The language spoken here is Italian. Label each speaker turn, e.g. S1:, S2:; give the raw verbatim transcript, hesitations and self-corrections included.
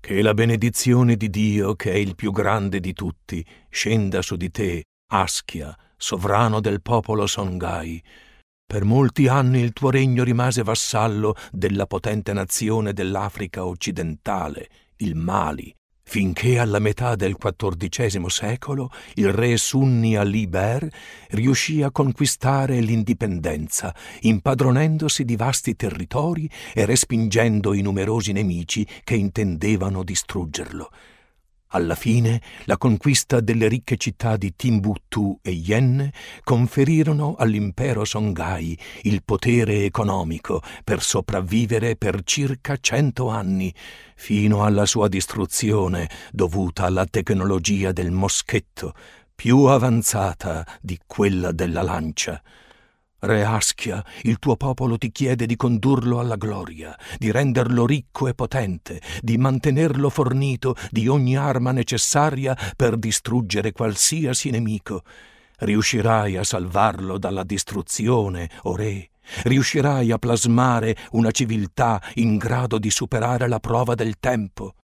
S1: Che la benedizione di Dio, che è il più grande di tutti, scenda su di te, Aschia, sovrano del popolo Songhai. Per molti anni il tuo regno rimase vassallo della potente nazione dell'Africa occidentale, il Mali, finché alla metà del quattordicesimo secolo il re Sunni Ali Ber riuscì a conquistare l'indipendenza, impadronendosi di vasti territori e respingendo i numerosi nemici che intendevano distruggerlo. Alla fine, la conquista delle ricche città di Timbuktu e Yen conferirono all'impero Songhai il potere economico per sopravvivere per circa cento anni, fino alla sua distruzione dovuta alla tecnologia del moschetto, più avanzata di quella della lancia. Re Aschia, il tuo popolo ti chiede di condurlo alla gloria, di renderlo ricco e potente, di mantenerlo fornito di ogni arma necessaria per distruggere qualsiasi nemico. Riuscirai a salvarlo dalla distruzione, o re? Riuscirai a plasmare una civiltà in grado di superare la prova del tempo?